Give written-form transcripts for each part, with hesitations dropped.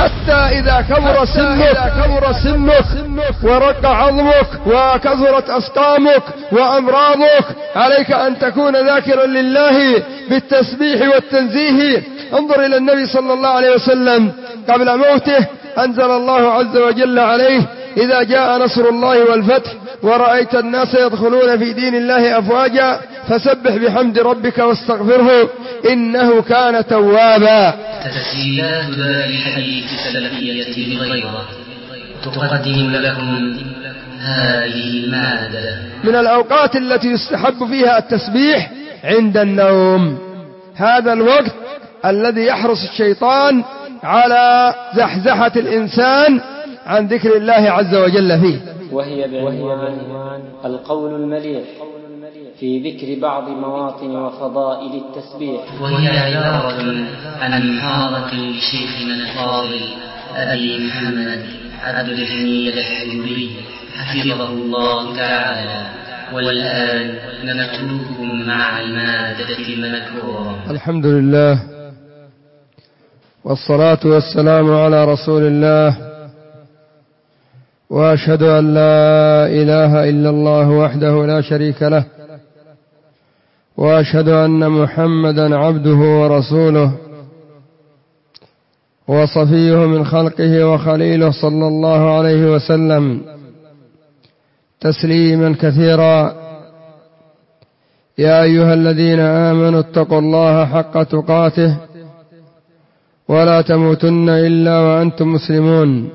حتى إذا كبر سنك ورق عظمك وكثرت أسقامك وأمراضك، عليك أن تكون ذاكرا لله بالتسبيح والتنزيه. انظر إلى النبي صلى الله عليه وسلم قبل موته أنزل الله عز وجل عليه: إذا جاء نصر الله والفتح ورأيت الناس يدخلون في دين الله أفواجا فسبح بحمد ربك واستغفره إنه كان توابا. تسجيلات دار الحديث السلفية بغيرة تقدم لكم هذه المادة. من الأوقات التي يستحب فيها التسبيح عند النوم، هذا الوقت الذي يحرص الشيطان على زحزحة الإنسان عن ذكر الله عز وجل فيه، وهي بعنوان القول المليح في ذكر بعض مواطن وفضائل التسبيح، وهي عبارة عن محاضرة لشيخنا الفاضل أبي محمد عبد الحميد الحجوري حفظه الله تعالى. والآن نترككم مع المادة المذكورة. الحمد لله والصلاة والسلام على رسول الله، وأشهد أن لا إله إلا الله وحده لا شريك له، وأشهد أن محمدا عبده ورسوله وصفيه من خلقه وخليله صلى الله عليه وسلم تسليما كثيرا. يا أيها الذين آمنوا اتقوا الله حق تقاته ولا تموتن إلا وأنتم مسلمون.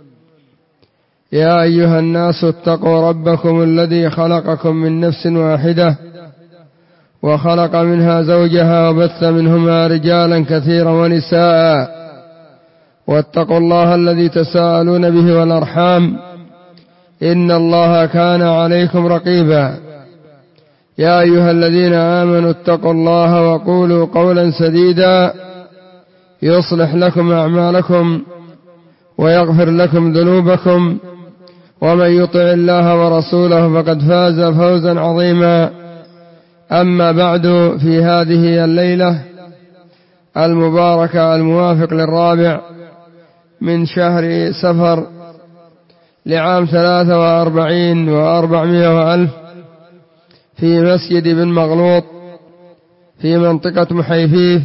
يا أيها الناس اتقوا ربكم الذي خلقكم من نفس واحدة وخلق منها زوجها وبث منهما رجالا كثيرا ونساء، واتقوا الله الذي تساءلون به والأرحام إن الله كان عليكم رقيبا. يا أيها الذين آمنوا اتقوا الله وقولوا قولا سديدا يصلح لكم أعمالكم ويغفر لكم ذنوبكم، ومن يطع الله ورسوله فقد فاز فوزا عظيما. أما بعد، في هذه الليلة المباركة الموافق 4 من شهر سفر لعام 43 و400 وألف في مسجد بن مغلوط في منطقة محيفيف،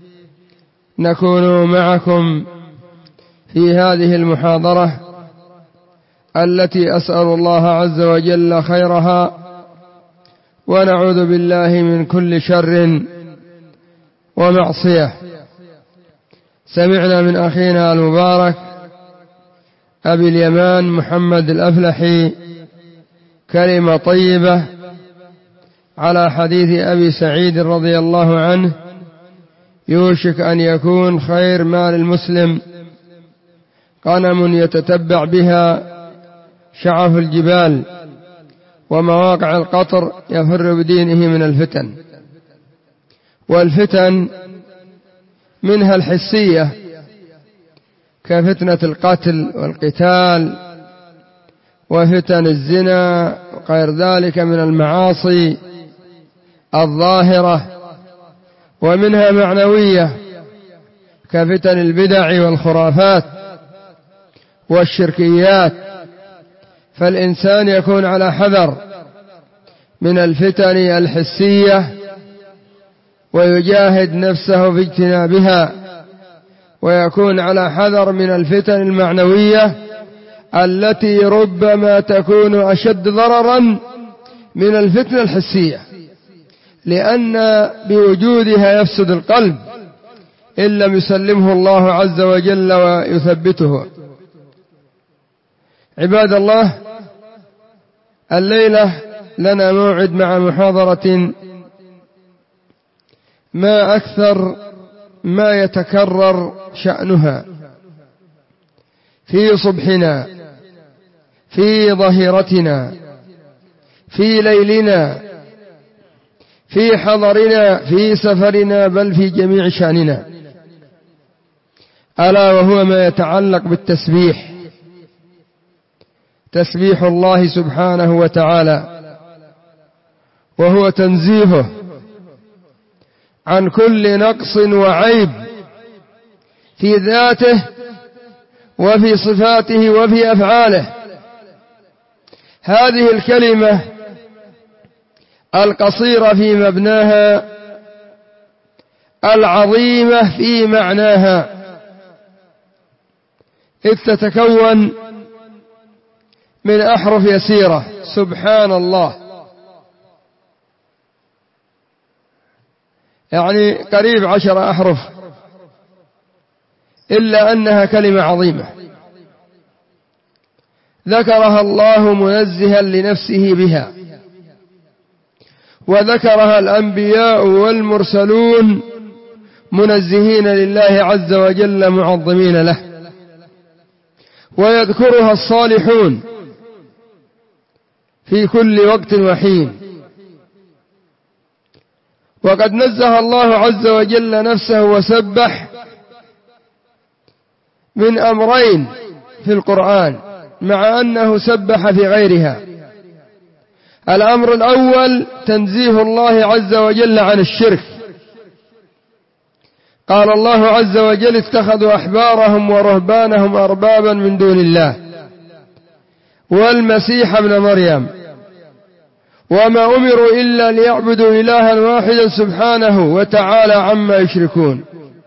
نكون معكم في هذه المحاضرة التي أسأل الله عز وجل خيرها، ونعوذ بالله من كل شر ومعصية. سمعنا من أخينا المبارك أبي اليمان محمد الأفلحي كلمة طيبة على حديث أبي سعيد رضي الله عنه: يوشك أن يكون خير مال المسلم غنم يتتبع بها شعف الجبال ومواقع القطر يفر بدينه من الفتن. والفتن منها الحسية كفتنة القتل والقتال وفتن الزنا وغير ذلك من المعاصي الظاهرة، ومنها معنوية كفتن البدع والخرافات والشركيات. فالإنسان يكون على حذر من الفتن الحسية ويجاهد نفسه في اجتنابها، ويكون على حذر من الفتن المعنوية التي ربما تكون أشد ضررا من الفتنة الحسية، لأن بوجودها يفسد القلب إن لم يسلمه الله عز وجل ويثبته. عباد الله، الليلة لنا موعد مع محاضرة ما أكثر ما يتكرر شأنها في صبحنا، في ظهيرتنا، في ليلنا، في حضرنا، في سفرنا، بل في جميع شأننا، ألا وهو ما يتعلق بالتسبيح، تسبيح الله سبحانه وتعالى، وهو تنزيهه عن كل نقص وعيب في ذاته وفي صفاته وفي أفعاله. هذه الكلمة القصيرة في مبناها العظيمة في معناها، إذ تتكون من أحرف يسيرة، سبحان الله، يعني قريب 10 أحرف، إلا أنها كلمة عظيمة ذكرها الله منزها لنفسه بها، وذكرها الأنبياء والمرسلون منزهين لله عز وجل معظمين له، ويذكرها الصالحون في كل وقت وحين. وقد نزه الله عز وجل نفسه وسبح من أمرين في القرآن، مع أنه سبح في غيرها. الأمر الأول تنزيه الله عز وجل عن الشرك، قال الله عز وجل اتخذوا أحبارهم ورهبانهم أربابا من دون الله والمسيح ابن مريم وما أمروا إلا ليعبدوا إلها واحدا سبحانه وتعالى عما يشركون.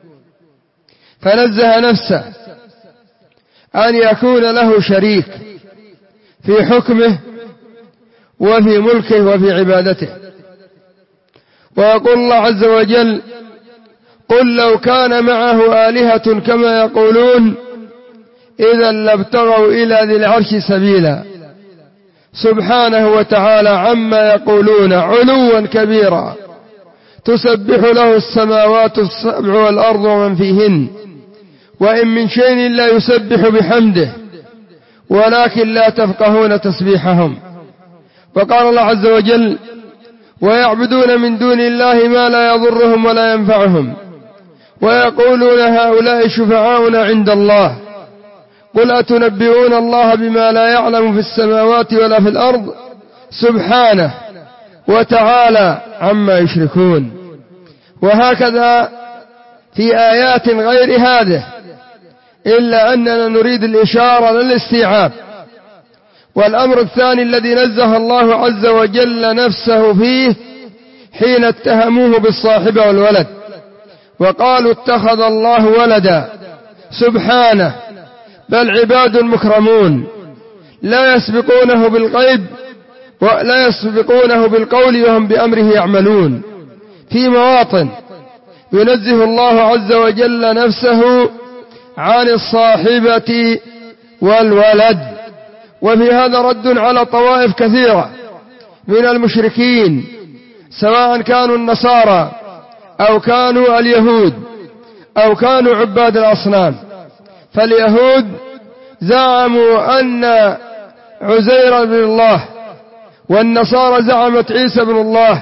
فنزه نفسه أن يكون له شريك في حكمه وفي ملكه وفي عبادته. ويقول الله عز وجل قل لو كان معه آلهة كما يقولون إذا لابتغوا إلى ذي العرش سبيلا سبحانه وتعالى عما يقولون علوا كبيرا تسبح له السماوات السبع والأرض ومن فيهن وإن من شيء لا يسبح بحمده ولكن لا تفقهون تسبيحهم. وقال الله عز وجل ويعبدون من دون الله ما لا يضرهم ولا ينفعهم ويقولون هؤلاء شفعاؤنا عند الله قل أتنبئون الله بما لا يعلم في السماوات ولا في الأرض سبحانه وتعالى عما يشركون. وهكذا في آيات غير هذه، إلا أننا نريد الإشارة للاستيعاب. والأمر الثاني الذي نزه الله عز وجل نفسه فيه حين اتهموه بالصاحبة والولد وقالوا اتخذ الله ولدا سبحانه بل عباد مكرمون لا يسبقونه بالغيب ولا يسبقونه بالقول وهم بأمره يعملون. في مواطن ينزه الله عز وجل نفسه عن الصاحبة والولد. وفي هذا رد على طوائف كثيرة من المشركين سواء كانوا النصارى أو كانوا اليهود أو كانوا عباد الأصنام. فاليهود زعموا أن عزير بن الله، والنصارى زعمت عيسى بن الله،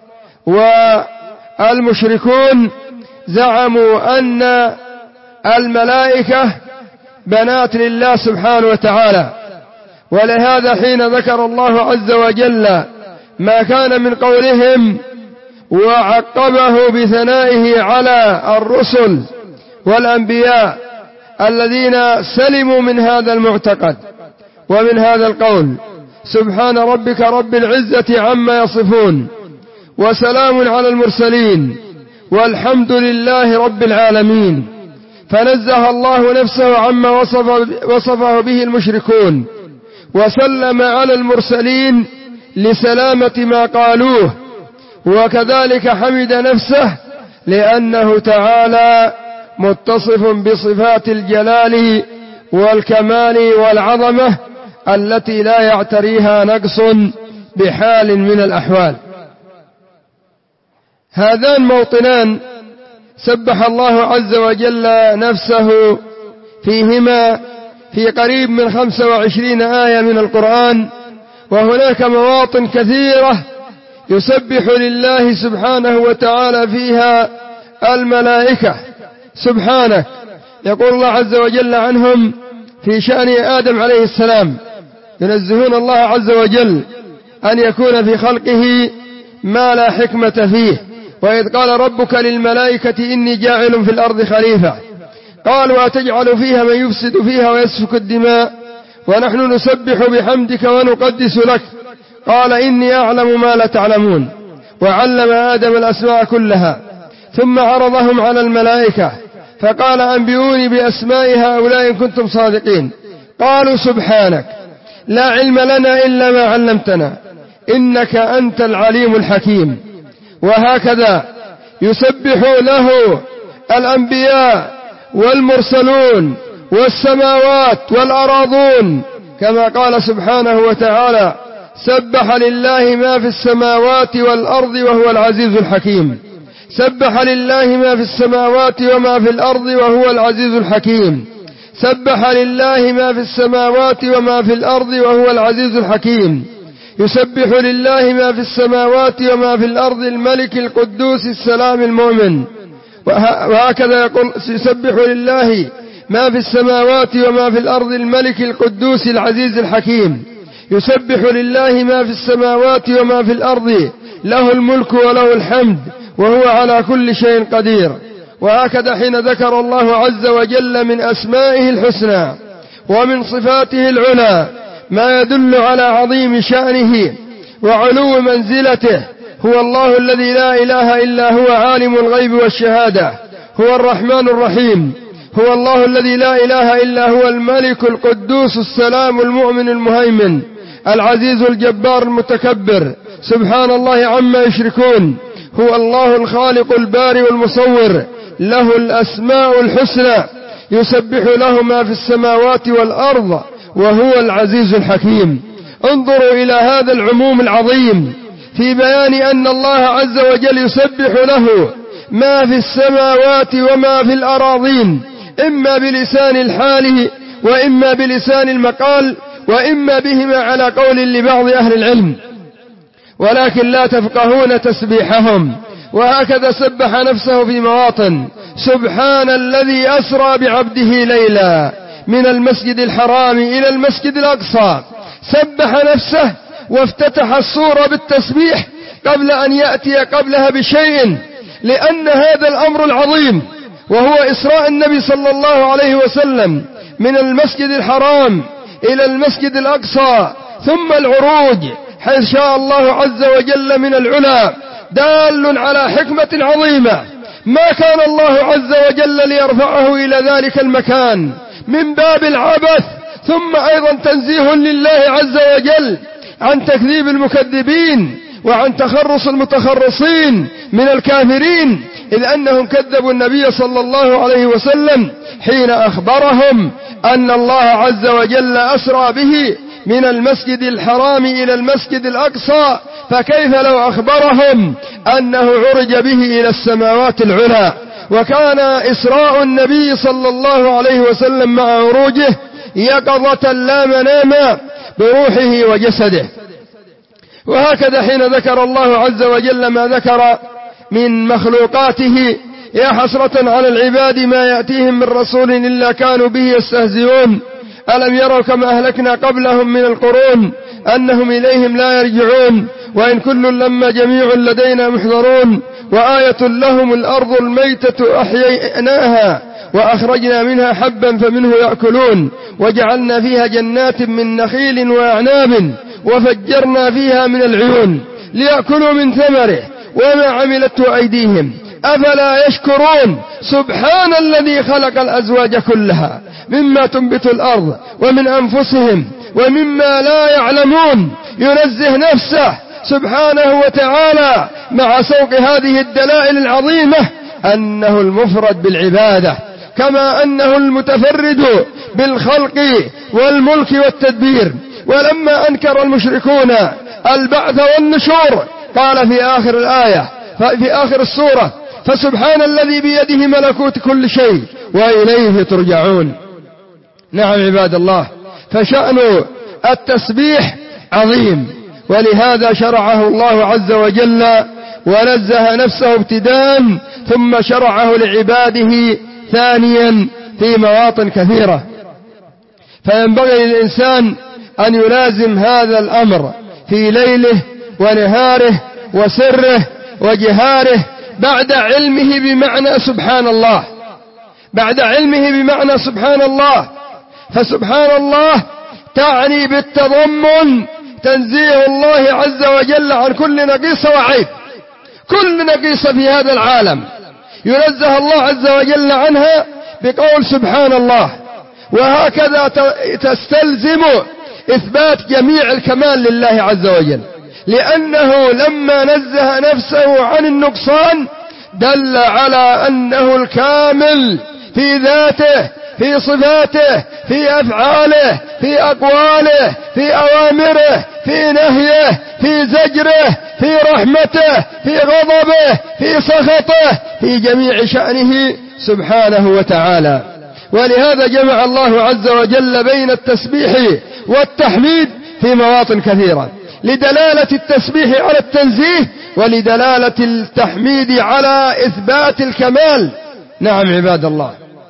والمشركون زعموا أن الملائكة بنات لله سبحانه وتعالى. ولهذا حين ذكر الله عز وجل ما كان من قولهم وعقبه بثنائه على الرسل والأنبياء الذين سلموا من هذا المعتقد ومن هذا القول سبحان ربك رب العزة عما يصفون وسلام على المرسلين والحمد لله رب العالمين. فنزه الله نفسه عما وصفه به المشركون وسلم على المرسلين لسلامة ما قالوه، وكذلك حمد نفسه لأنه تعالى متصف بصفات الجلال والكمال والعظمة التي لا يعتريها نقص بحال من الأحوال. هذان موطنان سبح الله عز وجل نفسه فيهما في قريب من 25 آية من القرآن، وهناك مواطن كثيرة يسبح لله سبحانه وتعالى فيها الملائكة سبحانه. يقول الله عز وجل عنهم في شأن آدم عليه السلام ينزهون الله عز وجل أن يكون في خلقه ما لا حكمة فيه. وإذ قال ربك للملائكة إني جاعل في الأرض خليفة قالوا أتجعل فيها من يفسد فيها ويسفك الدماء ونحن نسبح بحمدك ونقدس لك؟ قال إني أعلم ما لا تعلمون. وعلم آدم الأسماء كلها ثم عرضهم على الملائكة فقال أنبئوني بأسماء هؤلاء إن كنتم صادقين. قالوا سبحانك لا علم لنا إلا ما علمتنا إنك أنت العليم الحكيم. وهكذا يسبح له الأنبياء والمرسلون والسماوات والأراضون، كما قال سبحانه وتعالى سبح لله ما في السماوات والأرض وهو العزيز الحكيم. سبح لله ما في السماوات وما في الأرض وهو العزيز الحكيم. سبح لله ما في السماوات وما في الأرض وهو العزيز الحكيم. يسبح لله ما في السماوات وما في الأرض الملك القدوس السلام المؤمن. وهكذا يقول يسبح لله ما في السماوات وما في الأرض الملك القدوس العزيز الحكيم. يسبح لله ما في السماوات وما في الأرض له الملك وله الحمد وهو على كل شيء قدير. وهكذا حين ذكر الله عز وجل من أسمائه الحسنى ومن صفاته العلى ما يدل على عظيم شأنه وعلو منزلته: هو الله الذي لا إله إلا هو عالم الغيب والشهادة، هو الرحمن الرحيم، هو الله الذي لا إله إلا هو الملك القدوس السلام المؤمن المهيمن العزيز الجبار المتكبر، سبحان الله عما يشركون. هو الله الخالق البارئ والمصور، له الأسماء الحسنى، يسبح له ما في السماوات والأرض وهو العزيز الحكيم. انظروا إلى هذا العموم العظيم في بيان أن الله عز وجل يسبح له ما في السماوات وما في الأراضين، إما بلسان الحال وإما بلسان المقال وإما بهما على قول لبعض أهل العلم، ولكن لا تفقهون تسبيحهم. وهكذا سبح نفسه في مواطن: سبحان الذي أسرى بعبده ليلا من المسجد الحرام إلى المسجد الأقصى. سبح نفسه وافتتح السورة بالتسبيح قبل أن يأتي قبلها بشيء، لأن هذا الأمر العظيم وهو إسراء النبي صلى الله عليه وسلم من المسجد الحرام إلى المسجد الأقصى ثم العروج حيث شاء الله عز وجل من العلا، دال على حكمة عظيمة. ما كان الله عز وجل ليرفعه إلى ذلك المكان من باب العبث، ثم أيضا تنزيه لله عز وجل عن تكذيب المكذبين وعن تخرص المتخرصين من الكافرين، إذ أنهم كذبوا النبي صلى الله عليه وسلم حين أخبرهم أن الله عز وجل أسرى به من المسجد الحرام إلى المسجد الأقصى، فكيف لو أخبرهم أنه عرج به إلى السماوات العلى؟ وكان إسراء النبي صلى الله عليه وسلم مع عروجه يقظة لا مناما بروحه وجسده. وهكذا حين ذكر الله عز وجل ما ذكر من مخلوقاته: يا حسرة على العباد ما يأتيهم من رسول إلا كانوا به يستهزئون ألم يروا كما أهلكنا قبلهم من القرون أنهم إليهم لا يرجعون وإن كل لما جميع لدينا محضرون وآية لهم الأرض الميتة أحييناها وأخرجنا منها حبا فمنه يأكلون وجعلنا فيها جنات من نخيل وأعناب وفجرنا فيها من العيون ليأكلوا من ثمره وما عملته أيديهم أفلا يشكرون. سبحان الذي خلق الأزواج كلها مما تنبت الأرض ومن أنفسهم ومما لا يعلمون. ينزه نفسه سبحانه وتعالى مع سوق هذه الدلائل العظيمة أنه المفرد بالعبادة، كما أنه المتفرد بالخلق والملك والتدبير. ولما أنكر المشركون البعث والنشور قال في آخر الآية في آخر السورة: فسبحان الذي بيده ملكوت كل شيء وإليه ترجعون. نعم عباد الله، فشأن التسبيح عظيم، ولهذا شرعه الله عز وجل ونزه نفسه ابتداء ثم شرعه لعباده ثانيا في مواطن كثيرة. فينبغي للإنسان أن يلازم هذا الأمر في ليله ونهاره وسره وجهاره بعد علمه بمعنى سبحان الله، بعد علمه بمعنى سبحان الله، فسبحان الله تعني بالتضمن تنزيه الله عز وجل عن كل نقيصة وعيب. كل نقيصة في هذا العالم ينزه الله عز وجل عنها بقول سبحان الله، وهكذا تستلزم إثبات جميع الكمال لله عز وجل، لأنه لما نزه نفسه عن النقصان دل على أنه الكامل في ذاته، في صفاته، في أفعاله، في أقواله، في أوامره، في نهيه، في زجره، في رحمته، في غضبه، في سخطه، في جميع شأنه سبحانه وتعالى. ولهذا جمع الله عز وجل بين التسبيح والتحميد في مواطن كثيرة، لدلالة التسبيح على التنزيه ولدلالة التحميد على إثبات الكمال. نعم عباد الله.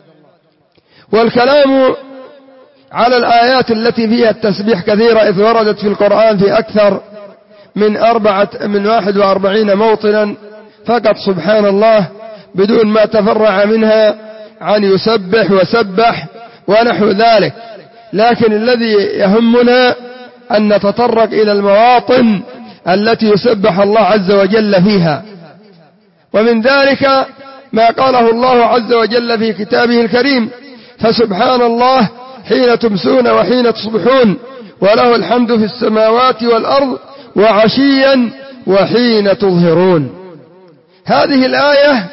والكلام على الآيات التي فيها التسبيح كثيرة، إذ وردت في القرآن في أكثر من 41 موطنا فقط سبحان الله، بدون ما تفرع منها عن يسبح وسبح ونحو ذلك. لكن الذي يهمنا أن نتطرق إلى المواطن التي يسبح الله عز وجل فيها، ومن ذلك ما قاله الله عز وجل في كتابه الكريم: فسبحان الله حين تمسون وحين تصبحون وله الحمد في السماوات والأرض وعشيا وحين تظهرون. هذه الآية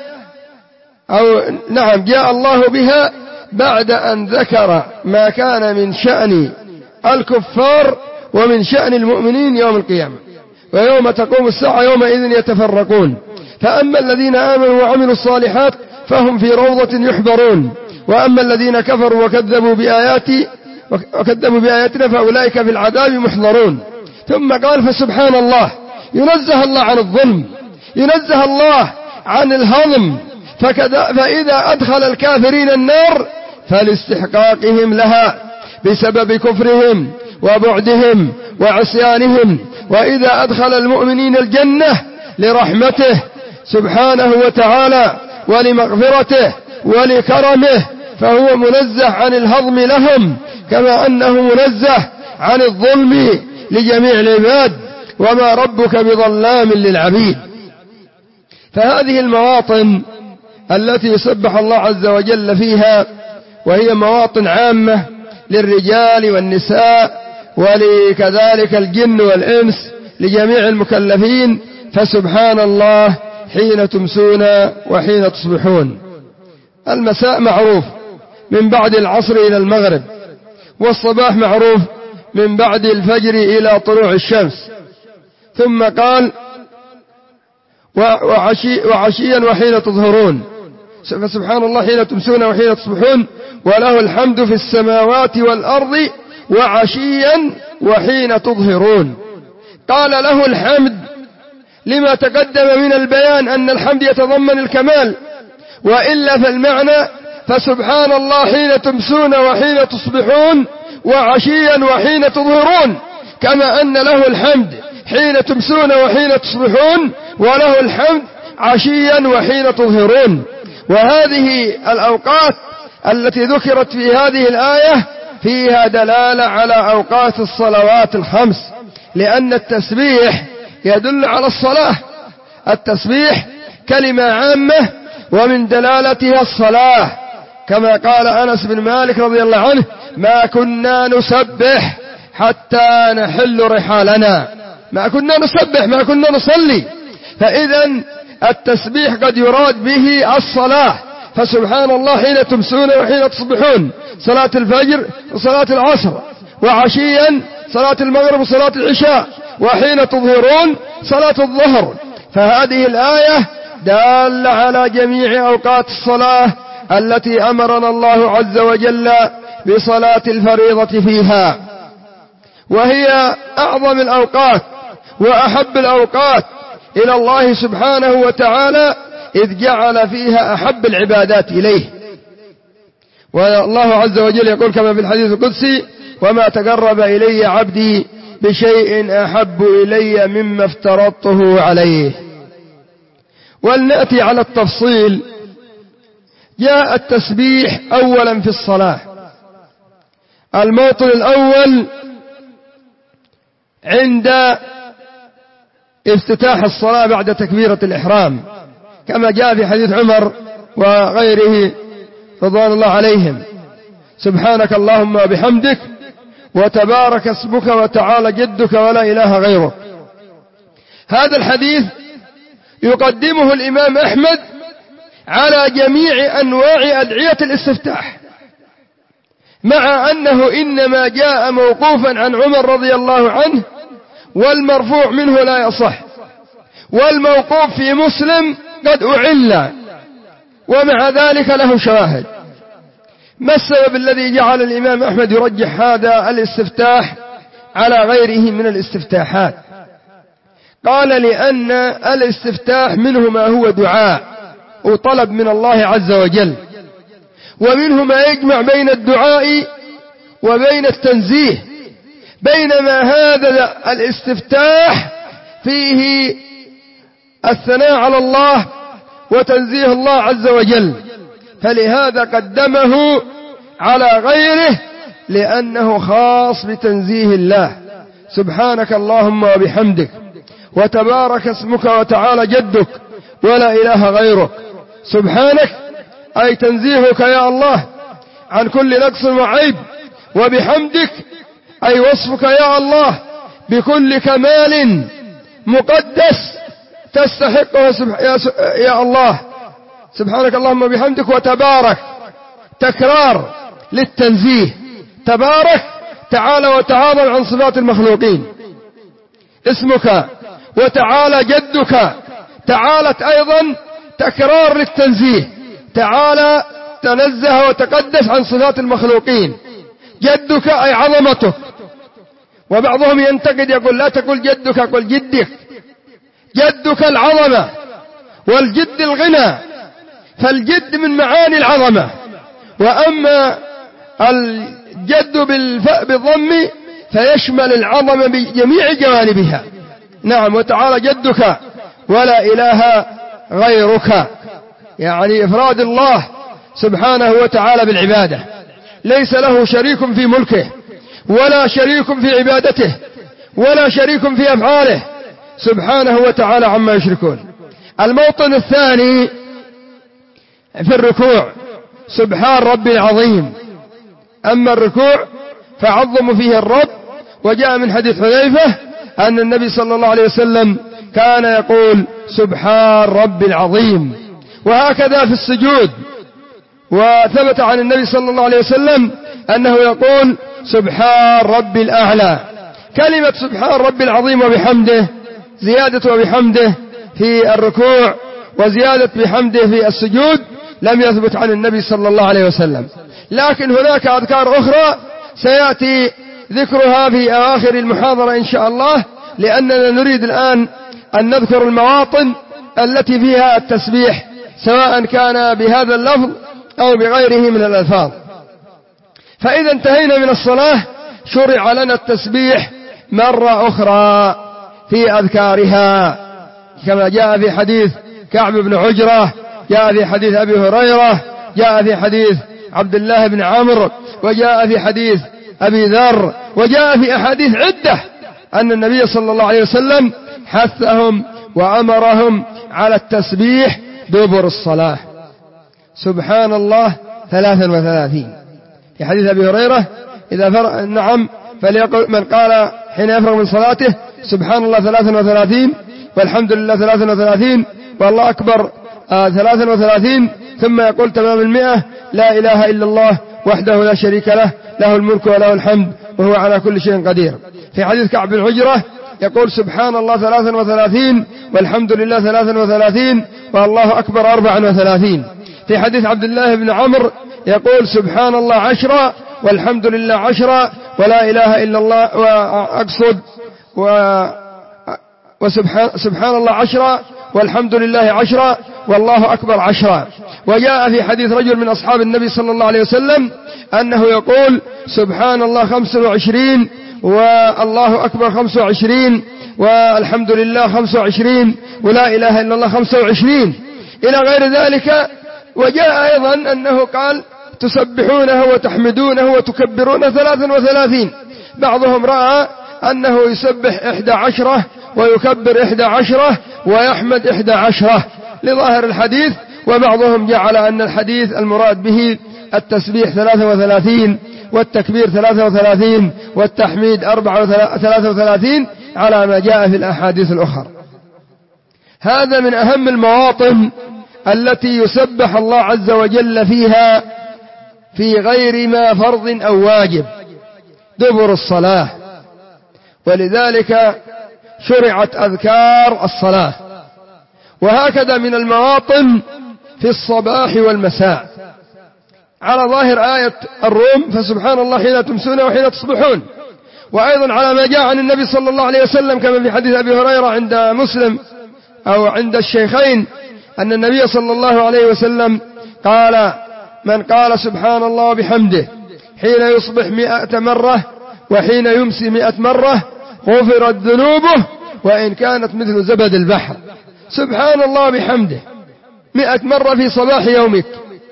جاء الله بها بعد أن ذكر ما كان من شأن الكفار ومن شأن المؤمنين يوم القيامة، ويوم تقوم الساعة يومئذ يتفرقون، فأما الذين آمنوا وعملوا الصالحات فهم في روضة يحبرون، وأما الذين كفروا وكذبوا بآياتنا فأولئك في العذاب محضرون. ثم قال: فسبحان الله، ينزه الله عن الظلم، ينزه الله عن الهضم، فإذا أدخل الكافرين النار فلاستحقاقهم لها بسبب كفرهم وبعدهم وعصيانهم، وإذا أدخل المؤمنين الجنة لرحمته سبحانه وتعالى ولمغفرته ولكرمه، فهو منزه عن الهضم لهم، كما أنه منزه عن الظلم لجميع العباد، وما ربك بظلام للعبيد. فهذه المواطن التي يسبح الله عز وجل فيها، وهي مواطن عامة للرجال والنساء ولكذلك الجن والإنس لجميع المكلفين. فسبحان الله حين تمسون وحين تصبحون. المساء معروف من بعد العصر إلى المغرب، والصباح معروف من بعد الفجر إلى طلوع الشمس. ثم قال: وعشيا وحين تظهرون. فسبحان الله حين تمسون وحين تصبحون وله الحمد في السماوات والأرض وعشيا وحين تظهرون. قال له الحمد لما تقدم من البيان أن الحمد يتضمن الكمال، وإلا فالمعنى فسبحان الله حين تمسون وحين تصبحون وعشيا وحين تظهرون، كما أن له الحمد حين تمسون وحين تصبحون وله الحمد عشيا وحين تظهرون. وهذه الأوقات التي ذكرت في هذه الآية فيها دلالة على أوقات الصلوات الخمس، لأن التسبيح يدل على الصلاة. التسبيح كلمة عامة ومن دلالتها الصلاة، كما قال أنس بن مالك رضي الله عنه: ما كنا نسبح حتى نحل رحالنا. ما كنا نسبح، ما كنا نصلي. فإذا التسبيح قد يراد به الصلاة. فسبحان الله حين تمسون وحين تصبحون، صلاة الفجر وصلاة العصر، وعشيا صلاة المغرب وصلاة العشاء، وحين تظهرون صلاة الظهر. فهذه الآية دالة على جميع أوقات الصلاة التي أمرنا الله عز وجل بصلاة الفريضة فيها، وهي أعظم الأوقات وأحب الأوقات إلى الله سبحانه وتعالى، إذ جعل فيها أحب العبادات إليه. والله عز وجل يقول كما في الحديث القدسي: وما تقرب إلي عبدي بشيء أحب إلي مما افترضته عليه. ولنأتي على التفصيل جاء التسبيح أولا في الصلاة. الموطن الأول عند افتتاح الصلاة بعد تكبيرة الإحرام، كما جاء في حديث عمر وغيره رضوان الله عليهم: سبحانك اللهم وبحمدك وتبارك اسمك وتعالى جدك ولا إله غيرك. هذا الحديث يقدمه الإمام أحمد على جميع أنواع أدعية الاستفتاح، مع أنه إنما جاء موقوفا عن عمر رضي الله عنه، والمرفوع منه لا يصح، والموقوف في مسلم قد أعل، ومع ذلك له شواهد. ما السبب الذي جعل الإمام أحمد يرجح هذا الاستفتاح على غيره من الاستفتاحات؟ قال: لأن الاستفتاح منه ما هو دعاء وطلب من الله عز وجل، ومنه ما يجمع بين الدعاء وبين التنزيه، بينما هذا الاستفتاح فيه الثناء على الله وتنزيه الله عز وجل، فلهذا قدمه على غيره، لأنه خاص بتنزيه الله. سبحانك اللهم وبحمدك وتبارك اسمك وتعالى جدك ولا إله غيرك. سبحانك أي تنزيهك يا الله عن كل نقص وعيب، وبحمدك أي وصفك يا الله بكل كمال مقدس تستحقه يا الله. سبحانك اللهم وبحمدك. وتبارك تكرار للتنزيه، تبارك تعالى وتعاظم عن صفات المخلوقين. اسمك وتعالى جدك، تعالت أيضا تكرار للتنزيه، تعالى تنزه وتقدس عن صفات المخلوقين. جدك أي عظمتك، وبعضهم ينتقد يقول لا تقول جدك، قل جدك. جدك العظمة، والجد الغنى، فالجد من معاني العظمة. وأما الجد بالضم فيشمل العظمة بجميع جوانبها. نعم. وتعالى جدك ولا إله غيرك، يعني إفراد الله سبحانه وتعالى بالعبادة، ليس له شريك في ملكه، ولا شريك في عبادته، ولا شريك في أفعاله سبحانه وتعالى عما يشركون. الموطن الثاني في الركوع: سبحان ربي العظيم. أما الركوع فعظم فيه الرب، وجاء من حديث حذيفة أن النبي صلى الله عليه وسلم كان يقول سبحان ربي العظيم. وهكذا في السجود، وثبت عن النبي صلى الله عليه وسلم أنه يقول سبحان ربي الأعلى. كلمة سبحان ربي العظيم وبحمده زيادة وبحمده في الركوع، وزيادة بحمده في السجود لم يثبت عن النبي صلى الله عليه وسلم. لكن هناك أذكار أخرى سيأتي ذكرها في آخر المحاضرة إن شاء الله، لأننا نريد الآن أن نذكر المواطن التي فيها التسبيح، سواء كان بهذا اللفظ أو بغيره من الألفاظ. فإذا انتهينا من الصلاة شرع لنا التسبيح مرة أخرى في أذكارها، كما جاء في حديث كعب بن عجرة، جاء في حديث أبي هريرة، جاء في حديث عبد الله بن عمرو، وجاء في حديث أبي ذر، وجاء في أحاديث عدة أن النبي صلى الله عليه وسلم حثهم وأمرهم على التسبيح دبر الصلاة. سبحان الله 33 في حديث أبي هريرة نعم فليقل من قال حين يفرغ من صلاته سبحان الله 33 والحمد لله 33 والله أكبر 33، ثم يقول تمام 100 لا إله إلا الله وحده لا شريك له، له الملك وله الحمد وهو على كل شيء قدير. في حديث كعب بن عجرة يقول سبحان الله 33 والحمد لله 33 والله أكبر 34. في حديث عبد الله بن عمرو يقول سبحان الله 10 والحمد لله 10 ولا إله إلا الله وأقصد وسبحان الله 10 والحمد لله 10 والله أكبر 10. وجاء في حديث رجل من أصحاب النبي صلى الله عليه وسلم أنه يقول سبحان الله 25 والله أكبر 25 والحمد لله 25 ولا إله إلا الله 25 إلى غير ذلك وجاء أيضا أنه قال تسبحونه وتحمدونه وتكبرونه 33. بعضهم رأى أنه يسبح 11 ويكبر 11 ويحمد 11 لظاهر الحديث، وبعضهم جعل أن الحديث المراد به التسبيح 33 والتكبير 33 والتحميد 33 على ما جاء في الأحاديث الأخرى. هذا من أهم المواطن التي يسبح الله عز وجل فيها في غير ما فرض أو واجب دبر الصلاة، ولذلك شرعت أذكار الصلاة. وهكذا من المواطن في الصباح والمساء على ظاهر آية الروم فسبحان الله حين تمسون وحين تصبحون، وأيضا على ما جاء عن النبي صلى الله عليه وسلم كما في حديث أبي هريرة عند مسلم أو عند الشيخين أن النبي صلى الله عليه وسلم قال من قال سبحان الله وبحمده حين يصبح 100 مرة وحين يمسي 100 مرة غفرت ذنوبه وإن كانت مثل زبد البحر. سبحان الله وبحمده 100 مرة في صباح يومك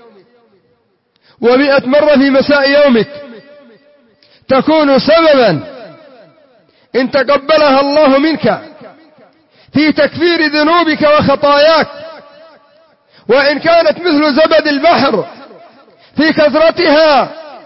و100 مرة في مساء يومك تكون سببا إن تقبلها الله منك في تكفير ذنوبك وخطاياك، وإن كانت مثل زبد البحر في كثرتها.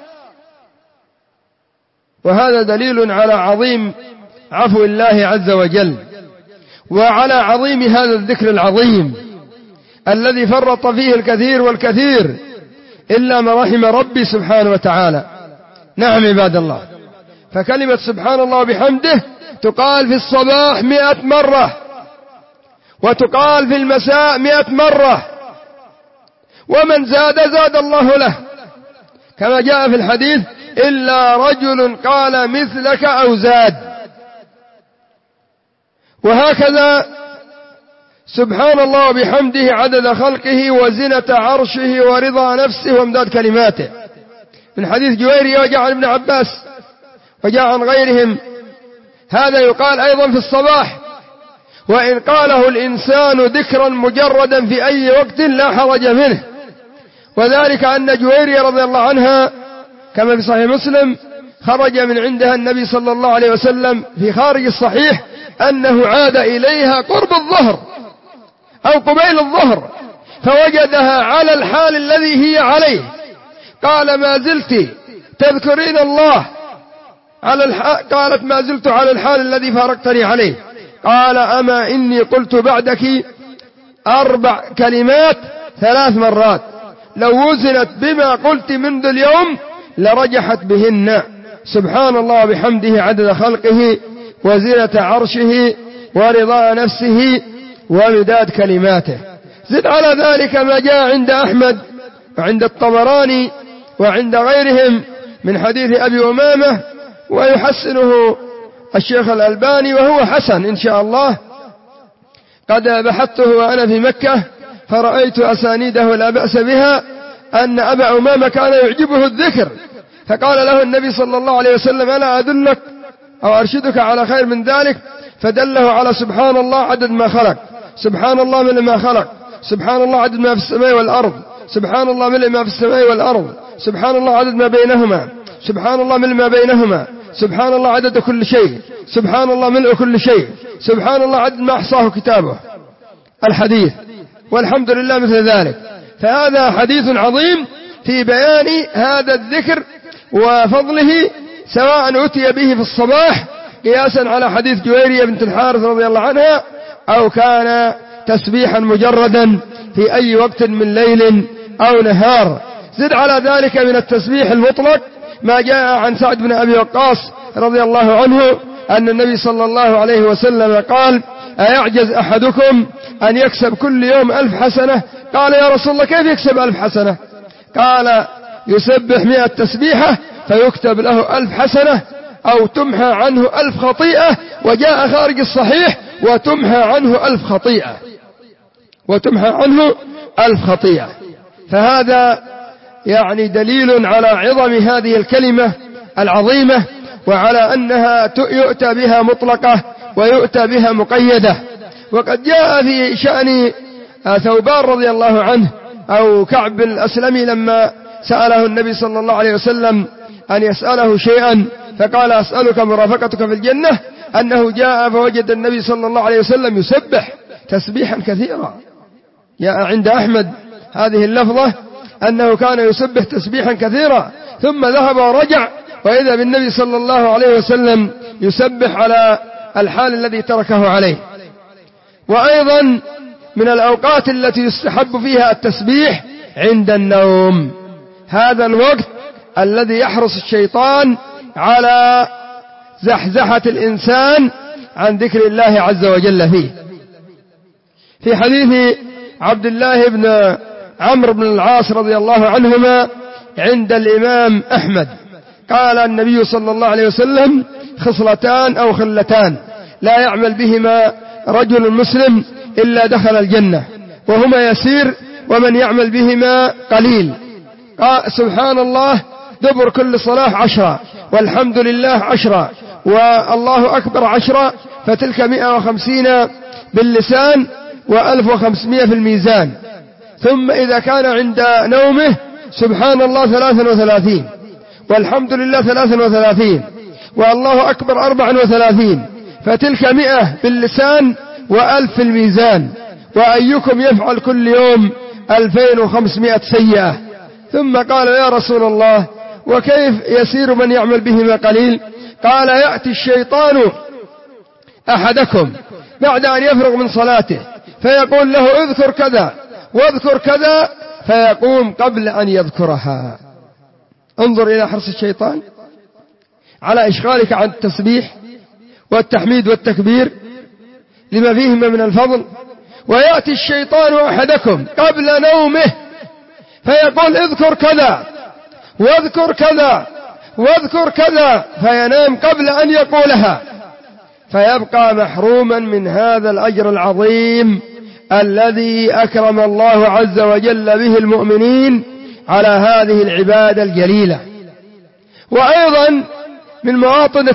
وهذا دليل على عظيم عفو الله عز وجل وعلى عظيم هذا الذكر العظيم الذي فرط فيه الكثير والكثير إلا ما رحم ربي سبحانه وتعالى. نعم عباد الله، فكلمة سبحان الله وبحمده تقال في الصباح 100 مرة وتقال في المساء 100 مرة، ومن زاد زاد الله له كما جاء في الحديث إلا رجل قال مثلك أو زاد. وهكذا سبحان الله وبحمده عدد خلقه وزنة عرشه ورضا نفسه وامداد كلماته، من حديث جويرية وجاء عن ابن عباس وجاء عن غيرهم. هذا يقال أيضا في الصباح، وإن قاله الإنسان ذكرا مجردا في أي وقت لا حرج منه، وذلك أن جويرية رضي الله عنها كما في صحيح مسلم خرج من عندها النبي صلى الله عليه وسلم في خارج الصحيح أنه عاد إليها قرب الظهر أو قبيل الظهر فوجدها على الحال الذي هي عليه، قال ما زلت تذكرين الله على قالت ما زلت على الحال الذي فارقتني عليه، قال أما إني قلت بعدك 4 كلمات 3 مرات لو وزنت بما قلت منذ اليوم لرجحت بهن سبحان الله وبحمده عدد خلقه وزنة عرشه ورضا نفسه ومداد كلماته. زد على ذلك ما جاء عند أحمد وعند الطبراني وعند غيرهم من حديث أبي أمامة ويحسنه الشيخ الألباني وهو حسن إن شاء الله. قد بحثته وأنا في مكة فرأيت أسانيده لا بأس بها، أن أبا أمامة كان يعجبه الذكر فقال له النبي صلى الله عليه وسلم ألا أدلك أو أرشدك على خير من ذلك، فدله على سبحان الله عدد ما خلق، سبحان الله ملء ما خلق، سبحان الله عدد ما في السماء والأرض، سبحان الله ملء ما في السماء والأرض، سبحان الله عدد ما بينهما، سبحان الله ملء ما بينهما، سبحان الله عدد كل شيء، سبحان الله ملء كل شيء، سبحان الله عدد ما أحصاه كتابه الحديث، والحمد لله مثل ذلك. فهذا حديث عظيم في بيان هذا الذكر وفضله، سواء أتي به في الصباح قياسا على حديث جويرية بنت الحارث رضي الله عنها أو كان تسبيحا مجردا في أي وقت من ليل أو نهار. زد على ذلك من التسبيح المطلق ما جاء عن سعد بن أبي وقاص رضي الله عنه أن النبي صلى الله عليه وسلم قال أيعجز أحدكم أن يكسب كل يوم 1000 حسنة؟ قال يا رسول الله كيف يكسب 1000 حسنة؟ قال يسبح 100 تسبيحة فيكتب له 1000 حسنة أو تمحى عنه 1000 خطيئة، وجاء خارج الصحيح وتمحى عنه 1000 خطيئة، وتمحى عنه 1000 خطيئة. فهذا يعني دليل على عظم هذه الكلمة العظيمة وعلى أنها يؤتى بها مطلقة ويؤتى بها مقيدة. وقد جاء في شأن ثوبان رضي الله عنه أو كعب الأسلمي لما سأله النبي صلى الله عليه وسلم أن يسأله شيئا فقال أسألك مرافقتك في الجنة، أنه جاء فوجد النبي صلى الله عليه وسلم يسبح تسبيحا كثيرا. جاء عند أحمد هذه اللفظة أنه كان يسبح تسبيحا كثيرا، ثم ذهب ورجع وإذا بالنبي صلى الله عليه وسلم يسبح على الحال الذي تركه عليه. وأيضا من الأوقات التي يستحب فيها التسبيح عند النوم، هذا الوقت الذي يحرص الشيطان على زحزحة الإنسان عن ذكر الله عز وجل فيه. في حديث عبد الله بن عمرو بن العاص رضي الله عنهما عند الإمام أحمد قال النبي صلى الله عليه وسلم: خصلتان أو خلتان لا يعمل بهما رجل مسلم إلا دخل الجنة، وهما يسير ومن يعمل بهما قليل. قال: سبحان الله دبر كل صلاة 10، والحمد لله 10، والله أكبر 10، فتلك 150 باللسان و1500 في الميزان. ثم إذا كان عند نومه سبحان الله 33، والحمد لله 33، والله أكبر 34، فتلك 100 باللسان و1000 في الميزان. وأيكم يفعل كل يوم 2500 سيئة؟ ثم قال: يا رسول الله وكيف يسير من يعمل بهما قليل؟ قال: يأتي الشيطان أحدكم بعد أن يفرغ من صلاته فيقول له: اذكر كذا واذكر كذا، فيقوم قبل أن يذكرها. انظر إلى حرص الشيطان على إشغالك عن التسبيح والتحميد والتكبير لما فيهما من الفضل. ويأتي الشيطان أحدكم قبل نومه فيقول: اذكر كذا واذكر كذا واذكر كذا، فينام قبل أن يقولها، فيبقى محروما من هذا الأجر العظيم الذي أكرم الله عز وجل به المؤمنين على هذه العبادة الجليلة. وأيضا من مواطن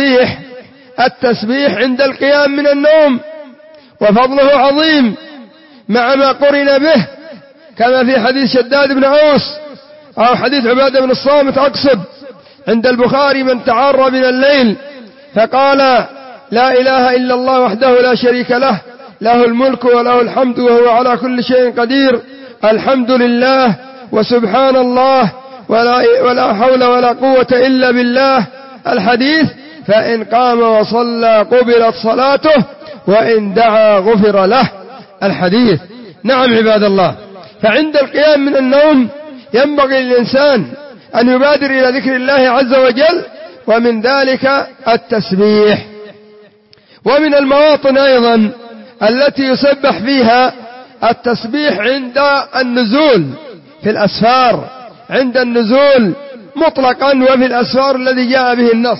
التسبيح عند القيام من النوم، وفضله عظيم مع ما قرن به، كما في حديث شداد بن أوس أو حديث عبادة بن الصامت أقصد عند البخاري: من تعار من الليل فقال: لا إله إلا الله وحده لا شريك له، له الملك وله الحمد وهو على كل شيء قدير، الحمد لله وسبحان الله ولا حول ولا قوة إلا بالله، الحديث، فإن قام وصلى قبلت صلاته وإن دعا غفر له، الحديث. نعم عباد الله، فعند القيام من النوم ينبغي للإنسان أن يبادر إلى ذكر الله عز وجل، ومن ذلك التسبيح. ومن المواطن أيضا التي يسبح فيها التسبيح عند النزول في الأسفار، عند النزول مطلقا وفي الأسفار الذي جاء به النص.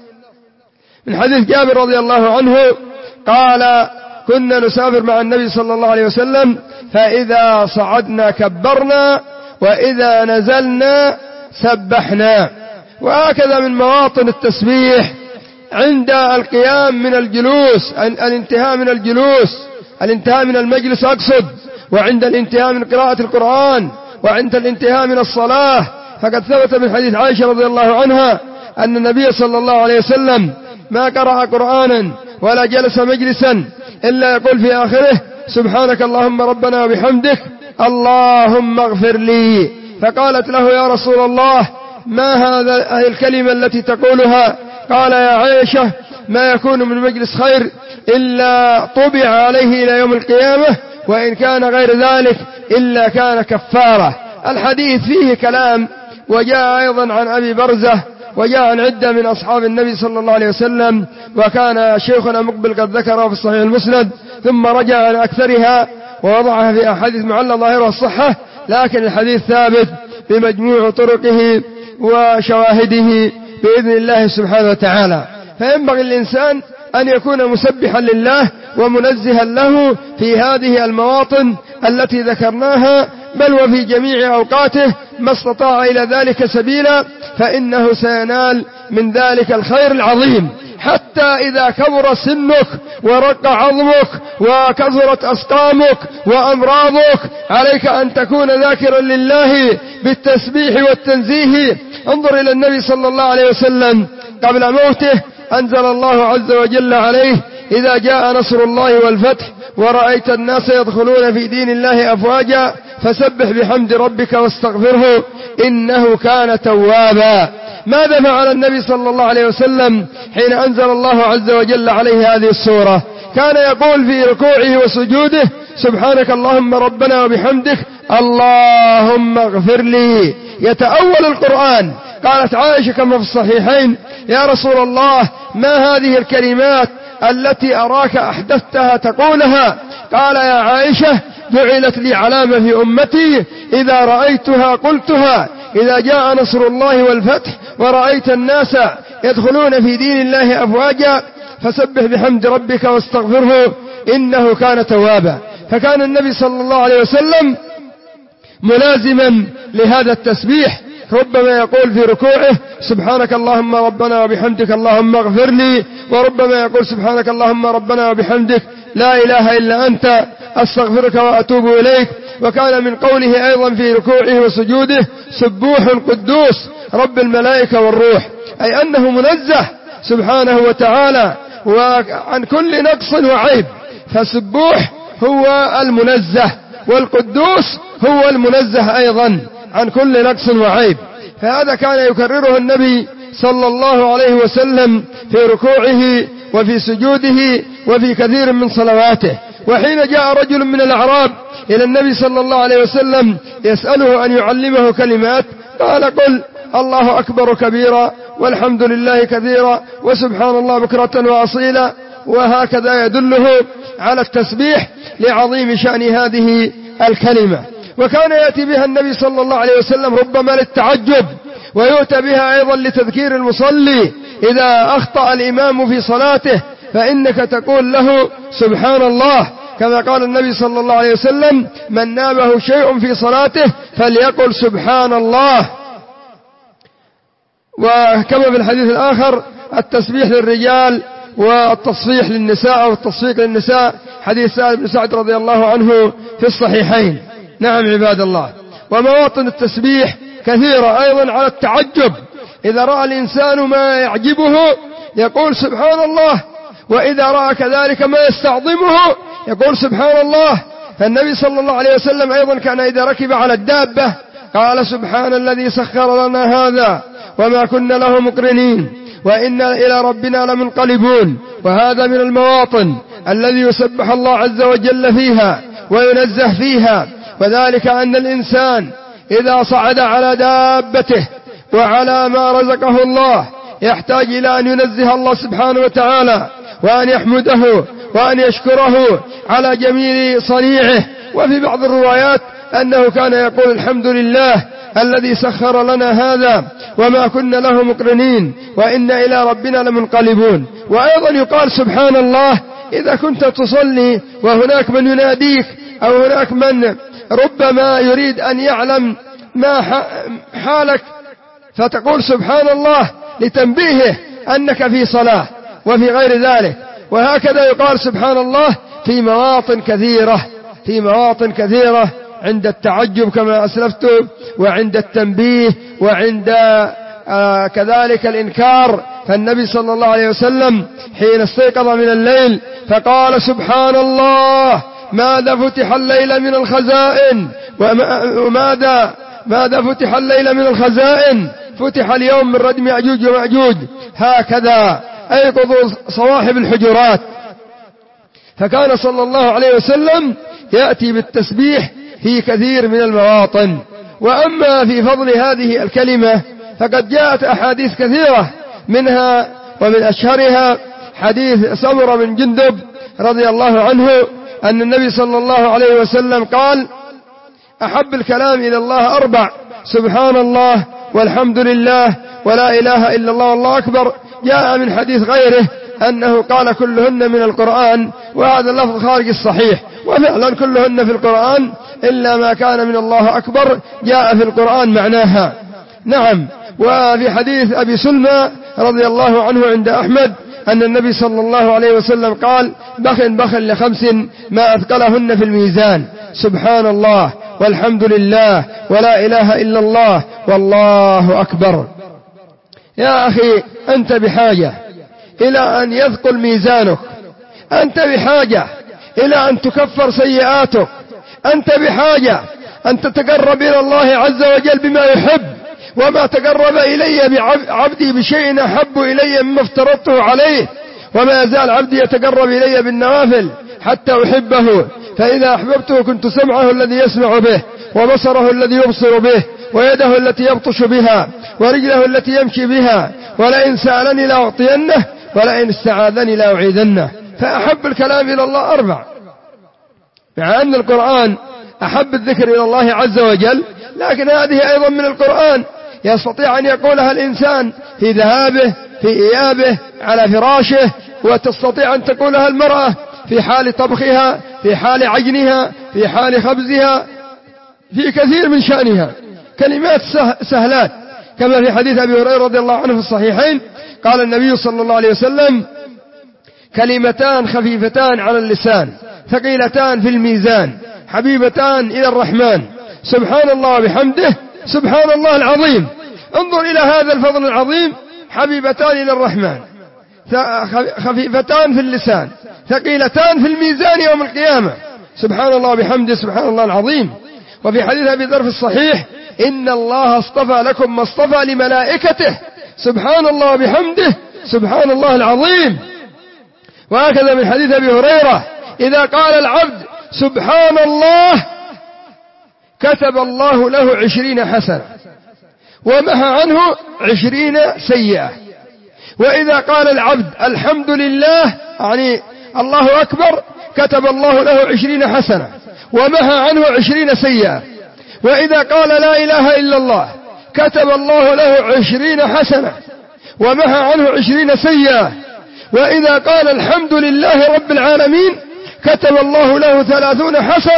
من حديث جابر رضي الله عنه قال: كنا نسافر مع النبي صلى الله عليه وسلم فإذا صعدنا كبرنا وإذا نزلنا سبحنا. وهكذا من مواطن التسبيح عند القيام من الجلوس، الانتهاء من الجلوس، الانتهاء من المجلس أقصد، وعند الانتهاء من قراءة القرآن، وعند الانتهاء من الصلاة. فقد ثبت من حديث عائشة رضي الله عنها أن النبي صلى الله عليه وسلم ما قرأ قرآنا ولا جلس مجلسا إلا يقول في آخره: سبحانك اللهم ربنا وبحمدك اللهم اغفر لي. فقالت له: يا رسول الله ما هذه الكلمة التي تقولها؟ قال: يا عائشة ما يكون من مجلس خير إلا طبع عليه إلى يوم القيامة، وإن كان غير ذلك إلا كان كفارة. الحديث فيه كلام، وجاء أيضا عن أبي برزة، وجاء عن عدة من أصحاب النبي صلى الله عليه وسلم، وكان شيخنا مقبل قد ذكره في الصحيح المسند، ثم رجع عن أكثرها ووضعها في أحاديث معلّة ظاهرها الصحة، لكن الحديث ثابت بمجموع طرقه وشواهده بإذن الله سبحانه وتعالى. فينبغي الإنسان أن يكون مسبحا لله ومنزها له في هذه المواطن التي ذكرناها، بل وفي جميع أوقاته ما استطاع إلى ذلك سبيلا، فإنه سينال من ذلك الخير العظيم. حتى إذا كبر سنك ورق عظمك وكثرت أسقامك وأمراضك عليك أن تكون ذاكرا لله بالتسبيح والتنزيه. انظر إلى النبي صلى الله عليه وسلم قبل موته أنزل الله عز وجل عليه: إذا جاء نصر الله والفتح ورأيت الناس يدخلون في دين الله أفواجا فسبح بحمد ربك واستغفره إنه كان توابا. ماذا فعل النبي صلى الله عليه وسلم حين أنزل الله عز وجل عليه هذه السورة؟ كان يقول في ركوعه وسجوده: سبحانك اللهم ربنا وبحمدك اللهم اغفر لي. يتأول القرآن. قالت عائشة كما في الصحيحين: يا رسول الله ما هذه الكلمات التي أراك أحدثتها تقولها؟ قال: يا عائشة جعلت لي علامة في أمتي إذا رأيتها قلتها: إذا جاء نصر الله والفتح ورأيت الناس يدخلون في دين الله أفواجا فسبح بحمد ربك واستغفره إنه كان توابا. فكان النبي صلى الله عليه وسلم ملازما لهذا التسبيح، ربما يقول في ركوعه: سبحانك اللهم ربنا وبحمدك اللهم اغفر لي، وربما يقول: سبحانك اللهم ربنا وبحمدك لا إله إلا أنت أستغفرك وأتوب إليك. وكان من قوله أيضا في ركوعه وسجوده: سبوح قدوس رب الملائكة والروح، أي أنه منزه سبحانه وتعالى وعن كل نقص وعيب. فسبوح هو المنزه، والقدوس هو المنزه أيضا عن كل نقص وعيب. فهذا كان يكرره النبي صلى الله عليه وسلم في ركوعه وفي سجوده وفي كثير من صلواته. وحين جاء رجل من الأعراب إلى النبي صلى الله عليه وسلم يسأله أن يعلمه كلمات، قال: قل الله أكبر كبيرا والحمد لله كثيرا وسبحان الله بكرة وأصيلا. وهكذا يدله على التسبيح لعظيم شأن هذه الكلمة. وكان يأتي بها النبي صلى الله عليه وسلم ربما للتعجب، ويؤتى بها أيضا لتذكير المصلي إذا أخطأ الإمام في صلاته فإنك تقول له: سبحان الله، كما قال النبي صلى الله عليه وسلم: من نابه شيء في صلاته فليقل سبحان الله. وكما في الحديث الآخر: التسبيح للرجال والتصفيح للنساء أو التصفيق للنساء، حديث سعد بن سعد رضي الله عنه في الصحيحين. نعم عباد الله. ومواطن التسبيح كثيرة أيضا على التعجب. إذا رأى الإنسان ما يعجبه يقول سبحان الله، وإذا رأى كذلك ما يستعظمه يقول سبحان الله. فالنبي صلى الله عليه وسلم أيضا كان إذا ركب على الدابة قال: سبحان الذي سخر لنا هذا وما كنا له مقرنين وإنا إلى ربنا لمنقلبون. وهذا من المواطن الذي يسبح الله عز وجل فيها وينزه فيها. وذلك أن الإنسان إذا صعد على دابته وعلى ما رزقه الله يحتاج إلى أن ينزه الله سبحانه وتعالى وأن يحمده وأن يشكره على جميل صنيعه. وفي بعض الروايات أنه كان يقول: الحمد لله الذي سخر لنا هذا وما كنا له مقرنين وإنا إلى ربنا لمنقلبون. وأيضا يقال سبحان الله إذا كنت تصلي وهناك من يناديك أو هناك من ربما يريد أن يعلم ما حالك فتقول سبحان الله لتنبيهه أنك في صلاة وفي غير ذلك. وهكذا يقال سبحان الله في مواطن كثيرة عند التعجب كما أسلفت، وعند التنبيه، وعند كذلك الإنكار. فالنبي صلى الله عليه وسلم حين استيقظ من الليل فقال: سبحان الله ماذا فتح الليل من الخزائن، ماذا فتح الليل من الخزائن، فتح اليوم من ردم يأجوج ومأجوج. هكذا أيقظوا صواحب الحجرات. فكان صلى الله عليه وسلم يأتي بالتسبيح في كثير من المواطن. وأما في فضل هذه الكلمة فقد جاءت أحاديث كثيرة، منها ومن أشهرها حديث سمرة بن جندب رضي الله عنه أن النبي صلى الله عليه وسلم قال: أحب الكلام إلى الله 4: سبحان الله والحمد لله ولا إله إلا الله والله أكبر. جاء من حديث غيره أنه قال: كلهن من القرآن، وهذا اللفظ خارج الصحيح، وفعلا كلهن في القرآن إلا ما كان من الله أكبر جاء في القرآن معناها. نعم. وفي حديث أبي سلمى رضي الله عنه عند أحمد أن النبي صلى الله عليه وسلم قال: بخ لخمس ما أثقلهن في الميزان: سبحان الله والحمد لله ولا إله إلا الله والله أكبر. يا أخي، أنت بحاجة إلى أن يثقل ميزانك، أنت بحاجة إلى أن تكفر سيئاتك، أنت بحاجة أن تتقرب إلى الله عز وجل بما يحب. وما تقرب إلي عبدي بشيء أحب إلي مما افترضته عليه، وما يزال عبدي يتقرب إلي بالنوافل حتى أحبه، فإذا أحببته كنت سمعه الذي يسمع به، وبصره الذي يبصر به، ويده التي يبطش بها، ورجله التي يمشي بها، ولئن سألني لأعطينه، ولئن استعاذني لأعيذنه. فأحب الكلام إلى الله 4، مع أن القرآن أحب الذكر إلى الله عز وجل، لكن هذه أيضا من القرآن يستطيع أن يقولها الإنسان في ذهابه، في إيابه، على فراشه، وتستطيع أن تقولها المرأة في حال طبخها، في حال عجنها، في حال خبزها، في كثير من شأنها. كلمات سهلات، كما في حديث أبي هريرة رضي الله عنه في الصحيحين قال النبي صلى الله عليه وسلم: كلمتان خفيفتان على اللسان ثقيلتان في الميزان حبيبتان إلى الرحمن: سبحان الله وبحمده سبحان الله العظيم. انظر إلى هذا الفضل العظيم، حبيبتان إلى الرحمن، خفيفتان في اللسان، ثقيلتان في الميزان يوم القيامة: سبحان الله وبحمده سبحان الله العظيم. وفي حديث أبي ذر في الصحيح: إن الله اصطفى لكم ما اصطفى لملائكته: سبحان الله وبحمده سبحان الله العظيم. وهكذا من حديث أبي هريرة: إذا قال العبد سبحان الله كتب الله له 20 حسنة ومحى عنه 20 سيئة. وإذا قال العبد الحمد لله، يعني الله أكبر، كتب الله له 20 حسنة ومحى عنه 20 سيئة. وإذا قال لا إله إلا الله كتب الله له 20 حسنة ومحى عنه 20 سيئة. وإذا قال الحمد لله رب العالمين كتب الله له 30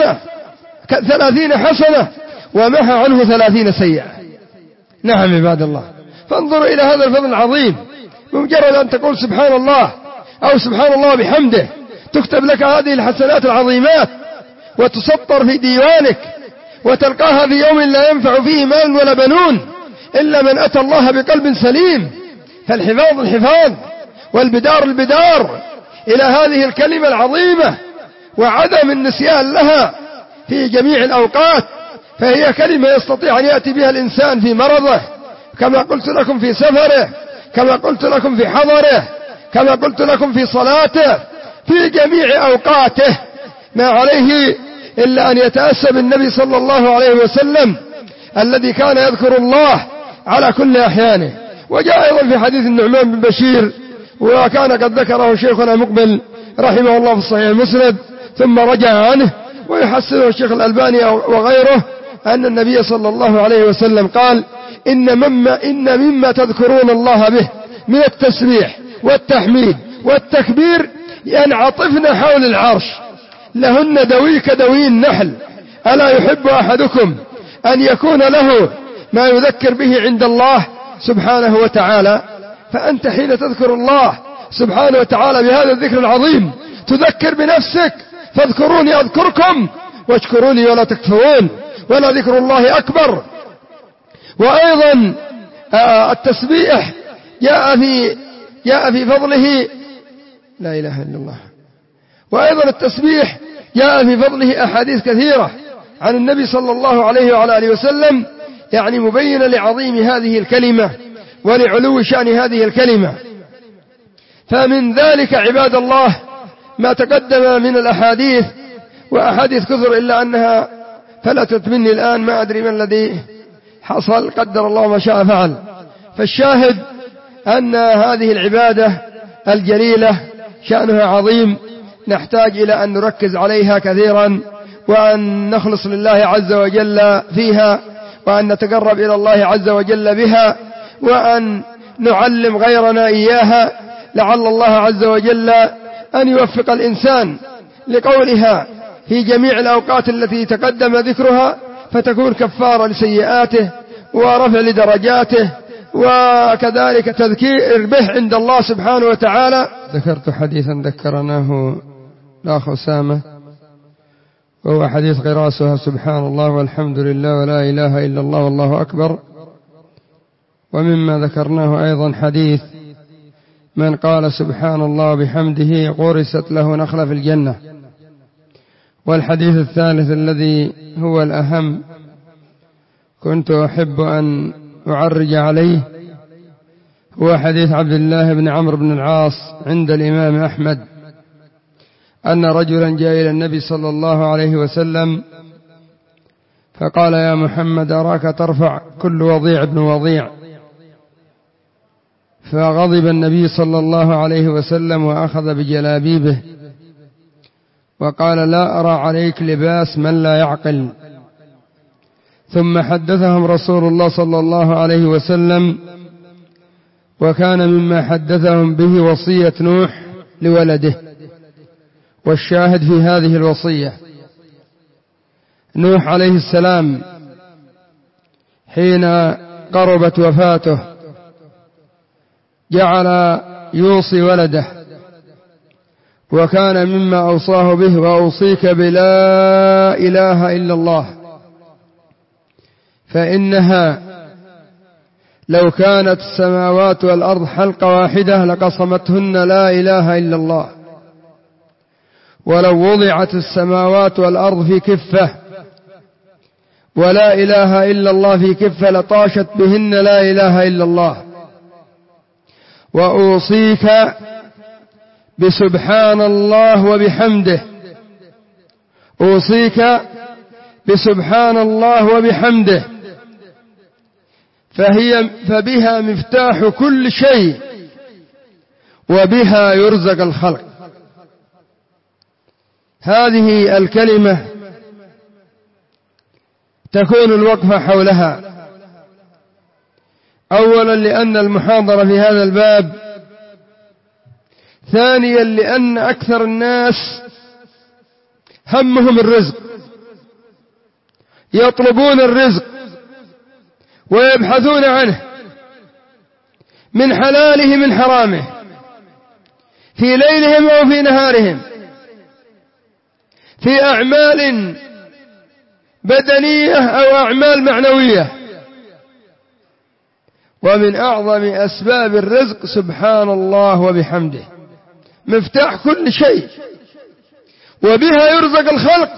حسنة ومحى عنه 30 سيئة. نعم عباد الله، فانظروا إلى هذا الفضل العظيم. بمجرد أن تقول سبحان الله أو سبحان الله بحمده تكتب لك هذه الحسنات العظيمات وتسطر في ديوانك، وتلقاها في يوم لا ينفع فيه مال ولا بنون إلا من أتى الله بقلب سليم. فالحفاظ الحفاظ والبدار البدار إلى هذه الكلمة العظيمة، وعدم النسيان لها في جميع الأوقات، فهي كلمة يستطيع أن يأتي بها الإنسان في مرضه، كما قلت لكم في سفره، كما قلت لكم في حضره، كما قلت لكم في صلاته، في جميع أوقاته، ما عليه إلا أن يتأسى بالنبي صلى الله عليه وسلم الذي كان يذكر الله على كل أحيانه. وجاء أيضا في حديث النعمان بن بشير، وكان قد ذكره شيخنا مقبل رحمه الله في الصحيح المسند ثم رجع عنه، ويحسنه الشيخ الألباني وغيره، أن النبي صلى الله عليه وسلم قال: إن مما تذكرون الله به من التسبيح والتحميد والتكبير ينعطفن حول العرش لهن دوي كدوي النحل، ألا يحب أحدكم أن يكون له ما يذكر به عند الله سبحانه وتعالى؟ فأنت حين تذكر الله سبحانه وتعالى بهذا الذكر العظيم تذكر بنفسك: فاذكروني أذكركم واشكروني ولا تكفرون، ولا ذكر الله أكبر. وأيضا التسبيح جاء في فضله، لا إله إلا الله. وأيضا التسبيح جاء في فضله أحاديث كثيرة عن النبي صلى الله عليه وعلى آله وسلم، يعني مبينة لعظيم هذه الكلمة ولعلو شأن هذه الكلمة. فمن ذلك عباد الله ما تقدم من الأحاديث، وأحاديث كثر إلا أنها فلتت مني الآن، ما أدري ما الذي حصل، قدر الله ما شاء فعل. فالشاهد أن هذه العبادة الجليلة شأنها عظيم، نحتاج إلى أن نركز عليها كثيرا، وأن نخلص لله عز وجل فيها، وأن نتقرب إلى الله عز وجل بها، وأن نعلم غيرنا إياها، لعل الله عز وجل أن يوفق الإنسان لقولها في جميع الأوقات التي تقدم ذكرها، فتكون كفارة لسيئاته ورفع لدرجاته وكذلك تذكير به عند الله سبحانه وتعالى. ذكرت حديثا ذكرناه الأخ أسامة، وهو حديث قراصها سبحان الله والحمد لله ولا إله إلا الله والله أكبر. ومما ذكرناه أيضا حديث من قال سبحان الله بحمده غرست له نخلة في الجنة. والحديث الثالث الذي هو الأهم كنت أحب أن أعرج عليه هو حديث عبد الله بن عمرو بن العاص عند الإمام أحمد أن رجلا جاء إلى النبي صلى الله عليه وسلم فقال يا محمد أراك ترفع كل وضيع ابن وضيع. فغضب النبي صلى الله عليه وسلم وأخذ بجلابيبه وقال لا أرى عليك لباس من لا يعقل. ثم حدثهم رسول الله صلى الله عليه وسلم، وكان مما حدثهم به وصية نوح لولده. والشاهد في هذه الوصية نوح عليه السلام حين قربت وفاته جعل يوصي ولده، وكان مما أوصاه به وأوصيك بلا إله إلا الله، فإنها لو كانت السماوات والأرض حلقة واحدة لقصمتهن لا إله إلا الله، ولو وضعت السماوات والأرض في كفة ولا إله إلا الله في كفة لطاشت بهن لا إله إلا الله. وأوصيك بسبحان الله وبحمده، أوصيك بسبحان الله وبحمده، فبها مفتاح كل شيء وبها يرزق الخلق. هذه الكلمة تكون الوقفة حولها أولا لأن المحاضرة في هذا الباب، ثانيا لأن أكثر الناس همهم الرزق، يطلبون الرزق ويبحثون عنه من حلاله من حرامه في ليلهم أو في نهارهم، في أعمال بدنية أو أعمال معنوية. ومن أعظم أسباب الرزق سبحان الله وبحمده، مفتاح كل شيء، وبها يرزق الخلق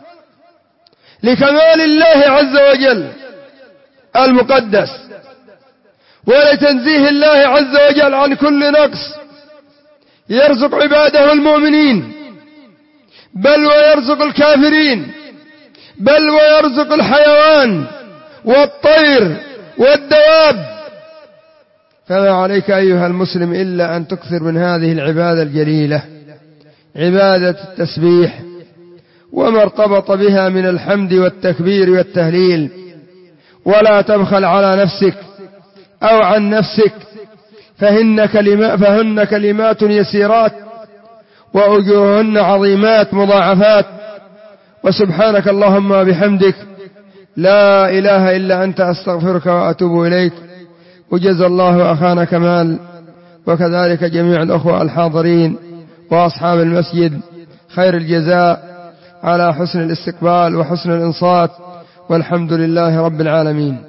لكمال الله عز وجل المقدس ولتنزيه الله عز وجل عن كل نقص. يرزق عباده المؤمنين، بل ويرزق الكافرين، بل ويرزق الحيوان والطير والدواب. فما عليك أيها المسلم إلا أن تكثر من هذه العبادة الجليلة، عبادة التسبيح وما ارتبط بها من الحمد والتكبير والتهليل، ولا تبخل على نفسك أو عن نفسك، فهن كلمات يسيرات وأجورهن عظيمات مضاعفات. وسبحانك اللهم وبحمدك لا إله إلا أنت أستغفرك وأتوب إليك. وجزى الله أخانا كمال وكذلك جميع الأخوة الحاضرين وأصحاب المسجد خير الجزاء على حسن الاستقبال وحسن الإنصات، والحمد لله رب العالمين.